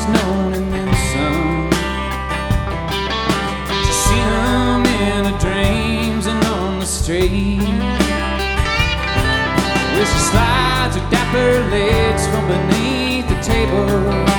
she's known and then some. She's seen them in her dreams and on the street, where she slides her dapper legs from beneath the table